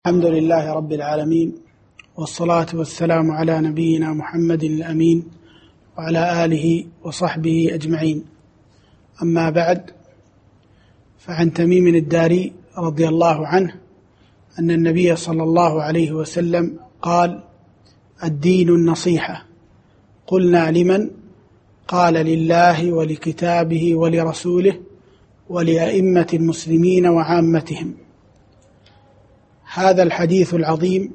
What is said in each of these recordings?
الحمد لله رب العالمين، والصلاة والسلام على نبينا محمد الأمين وعلى آله وصحبه أجمعين. أما بعد، فعن تميم الداري رضي الله عنه أن النبي صلى الله عليه وسلم قال: الدين النصيحة. قلنا: لمن؟ قال: لله ولكتابه ولرسوله ولأئمة المسلمين وعامتهم. هذا الحديث العظيم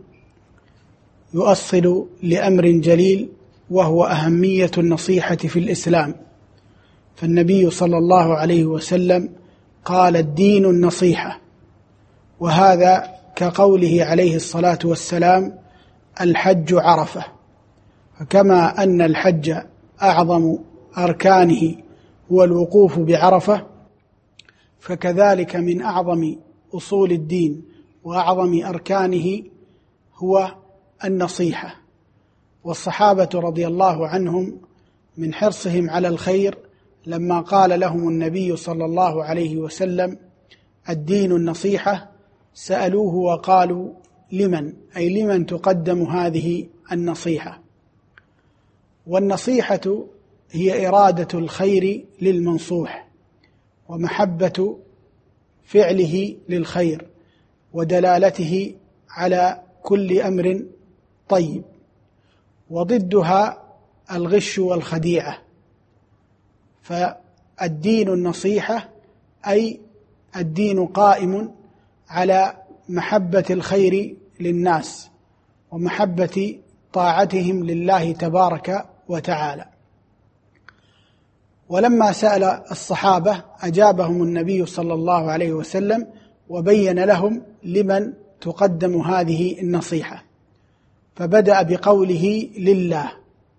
يؤصل لأمر جليل، وهو أهمية النصيحة في الإسلام. فالنبي صلى الله عليه وسلم قال: الدين النصيحة، وهذا كقوله عليه الصلاة والسلام: الحج عرفة. فكما أن الحج أعظم أركانه هو الوقوف بعرفة، فكذلك من أعظم أصول الدين وأعظم أركانه هو النصيحة. والصحابة رضي الله عنهم من حرصهم على الخير، لما قال لهم النبي صلى الله عليه وسلم: الدين النصيحة، سألوه وقالوا: لمن؟ أي لمن تقدم هذه النصيحة؟ والنصيحة هي إرادة الخير للمنصوح، ومحبة فعله للخير، ودلالته على كل أمر طيب. وضدها الغش والخديعة. فالدين النصيحة أي الدين قائم على محبة الخير للناس ومحبة طاعتهم لله تبارك وتعالى. ولما سأل الصحابة أجابهم النبي صلى الله عليه وسلم وبين لهم لمن تقدم هذه النصيحة، فبدأ بقوله: لله.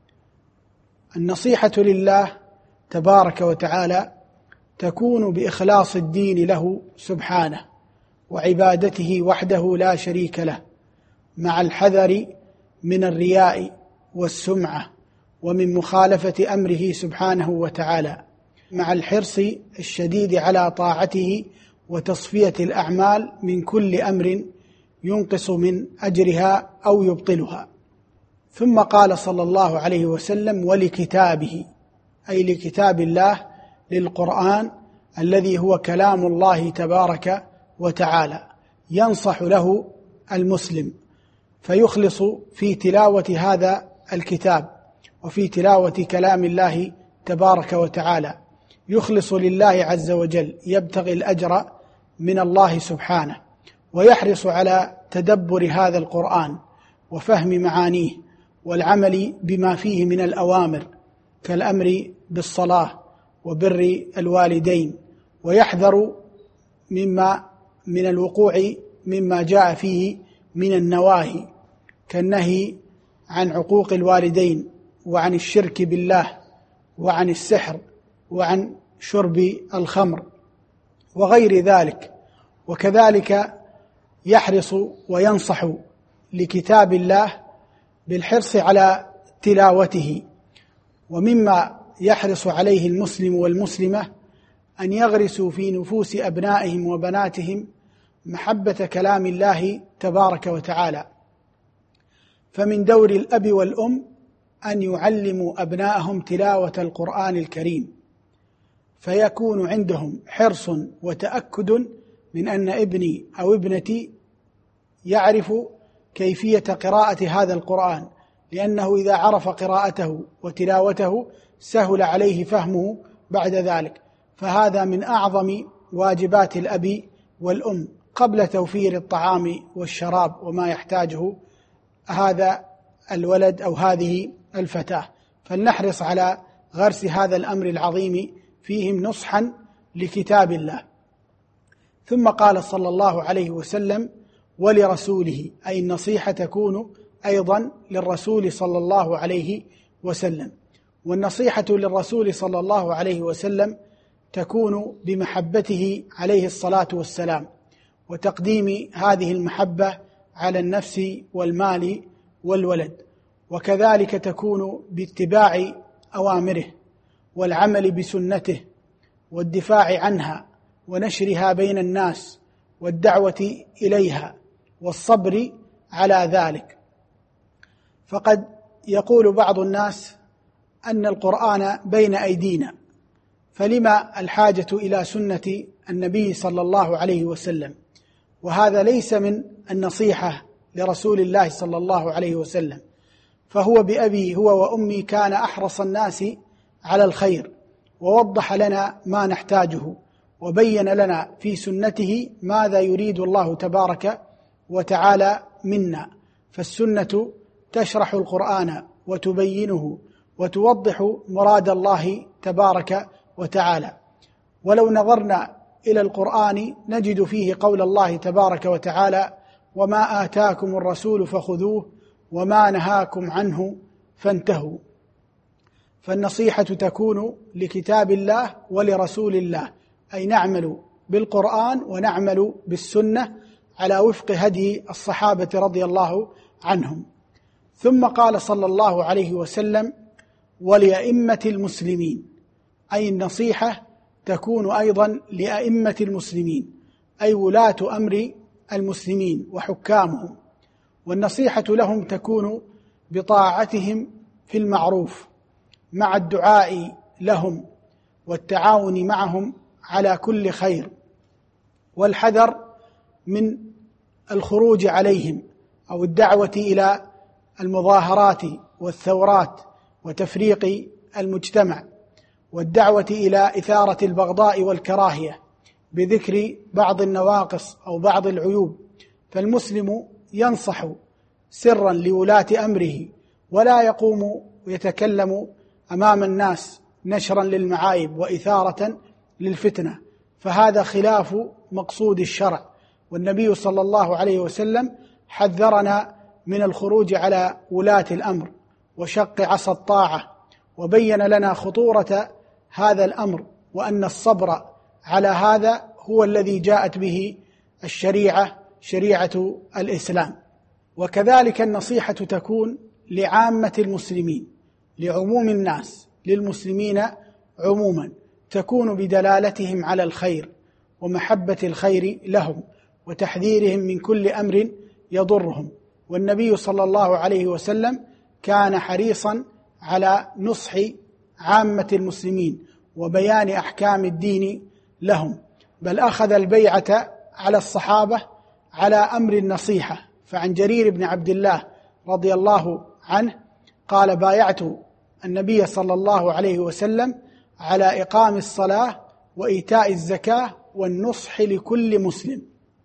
النصيحة لله تبارك وتعالى تكون بإخلاص الدين له سبحانه وعبادته وحده لا شريك له، مع الحذر من الرياء والسمعة ومن مخالفة أمره سبحانه وتعالى، مع الحرص الشديد على طاعته وتصفية الأعمال من كل أمر ينقص من أجرها أو يبطلها. ثم قال صلى الله عليه وسلم: ولكتابه، أي لكتاب الله، للقرآن الذي هو كلام الله تبارك وتعالى، ينصح له المسلم فيخلص في تلاوة هذا الكتاب وفي تلاوة كلام الله تبارك وتعالى، يخلص لله عز وجل، يبتغي الأجر من الله سبحانه، ويحرص على تدبر هذا القرآن وفهم معانيه والعمل بما فيه من الأوامر، كالأمر بالصلاة وبر الوالدين، ويحذر من الوقوع مما جاء فيه من النواهي، كالنهي عن عقوق الوالدين وعن الشرك بالله وعن السحر وعن شرب الخمر وغير ذلك. وكذلك يحرص وينصح لكتاب الله بالحرص على تلاوته. ومما يحرص عليه المسلم والمسلمة أن يغرسوا في نفوس أبنائهم وبناتهم محبة كلام الله تبارك وتعالى. فمن دور الأب والأم أن يعلموا أبنائهم تلاوة القرآن الكريم، فيكون عندهم حرص وتأكد من أن ابني أو ابنتي يعرف كيفية قراءة هذا القرآن، لأنه إذا عرف قراءته وتلاوته سهل عليه فهمه بعد ذلك. فهذا من أعظم واجبات الأب والأم قبل توفير الطعام والشراب وما يحتاجه هذا الولد أو هذه الفتاة. فلنحرص على غرس هذا الأمر العظيم فيهم نصحا لكتاب الله. ثم قال صلى الله عليه وسلم: ولرسوله، أي النصيحة تكون أيضا للرسول صلى الله عليه وسلم. والنصيحة للرسول صلى الله عليه وسلم تكون بمحبته عليه الصلاة والسلام، وتقديم هذه المحبة على النفس والمال والولد. وكذلك تكون باتباع أوامره والعمل بسنته والدفاع عنها ونشرها بين الناس والدعوة إليها والصبر على ذلك. فقد يقول بعض الناس أن القرآن بين أيدينا، فلما الحاجة إلى سنة النبي صلى الله عليه وسلم؟ وهذا ليس من النصيحة لرسول الله صلى الله عليه وسلم، فهو بأبي هو وأمي كان أحرص الناس على الخير، ووضح لنا ما نحتاجه، وبين لنا في سنته ماذا يريد الله تبارك وتعالى منا. فالسنة تشرح القرآن وتبينه وتوضح مراد الله تبارك وتعالى. ولو نظرنا إلى القرآن نجد فيه قول الله تبارك وتعالى: وما آتاكم الرسول فخذوه وما نهاكم عنه فانتهوا. فالنصيحة تكون لكتاب الله ولرسول الله، أي نعمل بالقرآن ونعمل بالسنة على وفق هدي الصحابة رضي الله عنهم. ثم قال صلى الله عليه وسلم: ولأئمة المسلمين، أي النصيحة تكون أيضا لأئمة المسلمين، أي ولاة أمر المسلمين وحكامهم، والنصيحة لهم تكون بطاعتهم في المعروف مع الدعاء لهم والتعاون معهم على كل خير، والحذر من الخروج عليهم أو الدعوة إلى المظاهرات والثورات وتفريق المجتمع، والدعوة إلى إثارة البغضاء والكراهية بذكر بعض النواقص أو بعض العيوب. فالمسلم ينصح سرا لولاة أمره، ولا يقوم ويتكلم أمام الناس نشرا للمعايب وإثارة للفتنة، فهذا خلاف مقصود الشرع. والنبي صلى الله عليه وسلم حذرنا من الخروج على ولاة الأمر وشق عصا الطاعة، وبين لنا خطورة هذا الأمر، وأن الصبر على هذا هو الذي جاءت به الشريعة، شريعة الإسلام. وكذلك النصيحة تكون لعامة المسلمين، لعموم الناس، للمسلمين عموما، تكون بدلالتهم على الخير ومحبة الخير لهم وتحذيرهم من كل أمر يضرهم. والنبي صلى الله عليه وسلم كان حريصا على نصح عامة المسلمين وبيان أحكام الدين لهم، بل أخذ البيعة على الصحابة على أمر النصيحة. فعن جرير بن عبد الله رضي الله عنه قال: بايعت النبي صلى الله عليه وسلم على إقام الصلاة وإيتاء الزكاة والنصح لكل مسلم.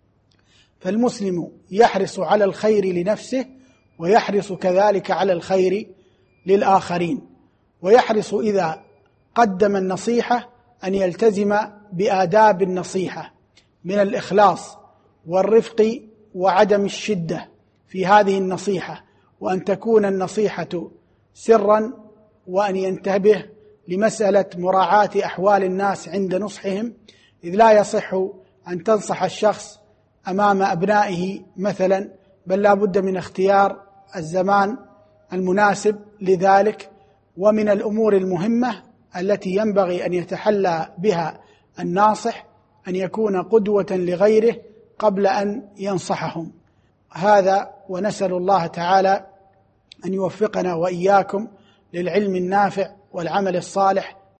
فالمسلم يحرص على الخير لنفسه، ويحرص كذلك على الخير للآخرين، ويحرص إذا قدم النصيحة أن يلتزم بآداب النصيحة من الإخلاص والرفق وعدم الشدة في هذه النصيحة، وأن تكون النصيحة سرا، وأن ينتبه لمسألة مراعاة أحوال الناس عند نصحهم، إذ لا يصح أن تنصح الشخص أمام أبنائه مثلا، بل لا بد من اختيار الزمان المناسب لذلك. ومن الأمور المهمة التي ينبغي أن يتحلى بها الناصح أن يكون قدوة لغيره قبل أن ينصحهم. هذا، ونسأل الله تعالى أن يوفقنا وإياكم للعلم النافع والعمل الصالح